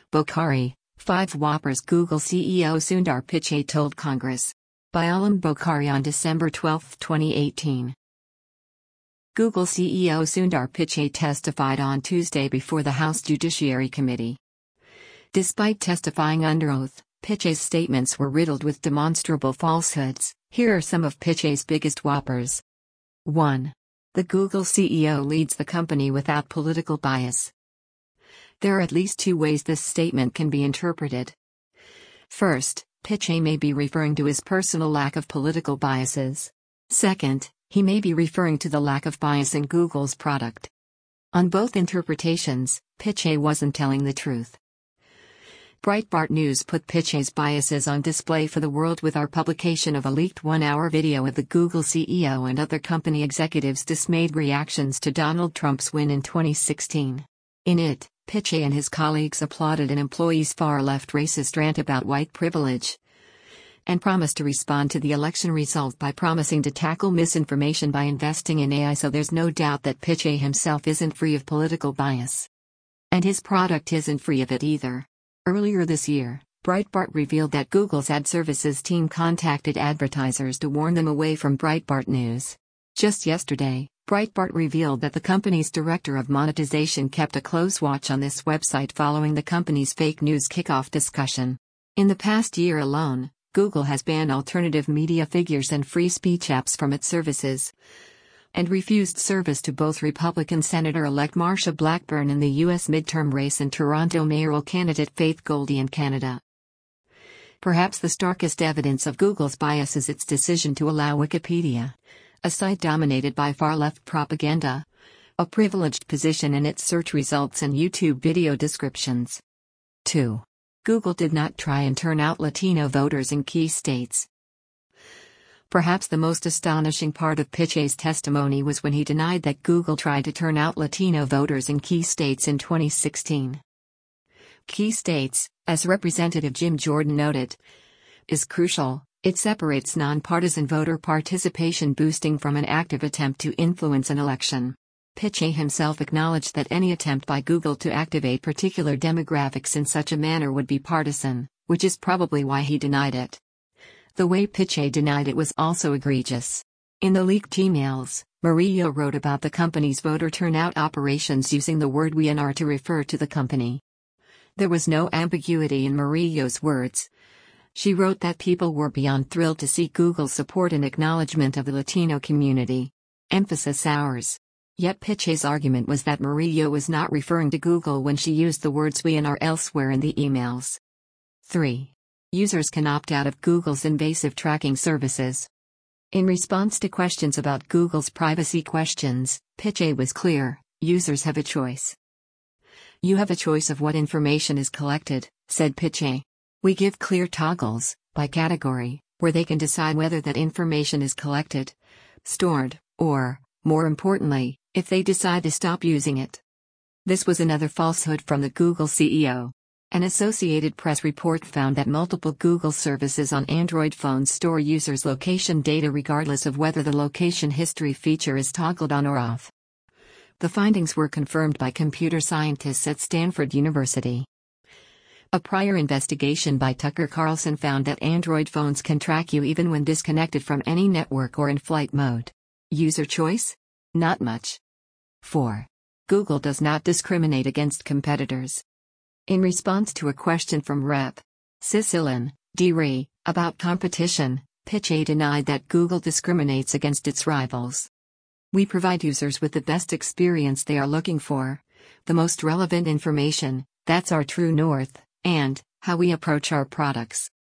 Bokhari, 5 Whoppers. Google CEO Sundar Pichai told Congress. By Alam Bokhari on December 12, 2018. Google CEO Sundar Pichai testified on Tuesday before the House Judiciary Committee. Despite testifying under oath, Pichai's statements were riddled with demonstrable falsehoods. Here are some of Pichai's biggest whoppers. 1. The Google CEO leads the company without political bias. There are at least 2 ways this statement can be interpreted. First, Pichai may be referring to his personal lack of political biases. Second, he may be referring to the lack of bias in Google's product. On both interpretations, Pichai wasn't telling the truth. Breitbart News put Pichai's biases on display for the world with our publication of a leaked 1-hour video of the Google CEO and other company executives' dismayed reactions to Donald Trump's win in 2016. In it, Pichai and his colleagues applauded an employee's far-left racist rant about white privilege and promised to respond to the election result by promising to tackle misinformation by investing in AI. So there's no doubt that Pichai himself isn't free of political bias. And his product isn't free of it either. Earlier this year, Breitbart revealed that Google's ad services team contacted advertisers to warn them away from Breitbart News. Just yesterday, Breitbart revealed that the company's director of monetization kept a close watch on this website following the company's fake news kickoff discussion. In the past year alone, Google has banned alternative media figures and free speech apps from its services, and refused service to both Republican Senator-elect Marsha Blackburn in the U.S. midterm race and Toronto mayoral candidate Faith Goldy in Canada. Perhaps the starkest evidence of Google's bias is its decision to allow Wikipedia, a site dominated by far-left propaganda, a privileged position in its search results and YouTube video descriptions. 2. Google did not try and turn out Latino voters in key states. Perhaps the most astonishing part of Pichai's testimony was when he denied that Google tried to turn out Latino voters in key states in 2016. Key states, as Representative Jim Jordan noted, is crucial. It separates nonpartisan voter participation boosting from an active attempt to influence an election. Pichai himself acknowledged that any attempt by Google to activate particular demographics in such a manner would be partisan, which is probably why he denied it. The way Pichai denied it was also egregious. In the leaked emails, Murillo wrote about the company's voter turnout operations using the word "we" and "are" to refer to the company. There was no ambiguity in Murillo's words. She wrote that people were beyond thrilled to see Google's support and acknowledgement of the Latino community. Emphasis ours. Yet Pichai's argument was that Murillo was not referring to Google when she used the words "we" and "are" elsewhere in the emails. 3. Users can opt out of Google's invasive tracking services. In response to questions about Google's privacy questions, Pichai was clear: users have a choice. You have a choice of what information is collected, said Pichai. We give clear toggles, by category, where they can decide whether that information is collected, stored, or, more importantly, if they decide to stop using it. This was another falsehood from the Google CEO. An Associated Press report found that multiple Google services on Android phones store users' location data regardless of whether the location history feature is toggled on or off. The findings were confirmed by computer scientists at Stanford University. A prior investigation by Tucker Carlson found that Android phones can track you even when disconnected from any network or in flight mode. User choice? Not much. 4. Google does not discriminate against competitors. In response to a question from Rep. Cicilline D. about competition, Pichai denied that Google discriminates against its rivals. We provide users with the best experience they are looking for, the most relevant information, that's our true north, and how we approach our products.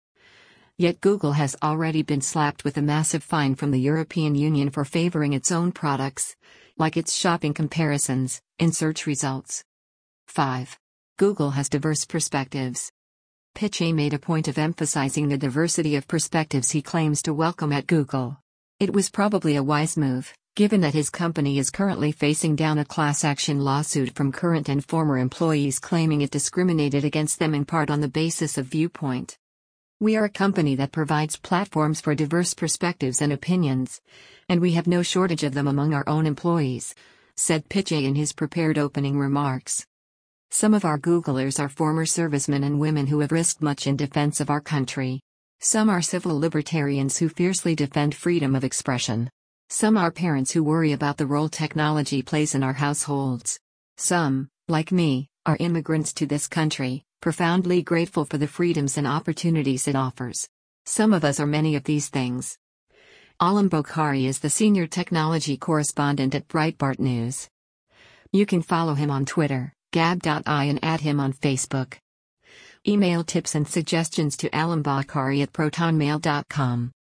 Yet Google has already been slapped with a massive fine from the European Union for favoring its own products, like its shopping comparisons, in search results. 5. Google has diverse perspectives. Pichai made a point of emphasizing the diversity of perspectives he claims to welcome at Google. It was probably a wise move, given that his company is currently facing down a class action lawsuit from current and former employees claiming it discriminated against them in part on the basis of viewpoint. We are a company that provides platforms for diverse perspectives and opinions, and we have no shortage of them among our own employees, said Pichai in his prepared opening remarks. Some of our Googlers are former servicemen and women who have risked much in defense of our country. Some are civil libertarians who fiercely defend freedom of expression. Some are parents who worry about the role technology plays in our households. Some, like me, are immigrants to this country, profoundly grateful for the freedoms and opportunities it offers. Some of us are many of these things. Alam Bokhari is the senior technology correspondent at Breitbart News. You can follow him on Twitter, gab.i, and add him on Facebook. Email tips and suggestions to alambokhari@protonmail.com.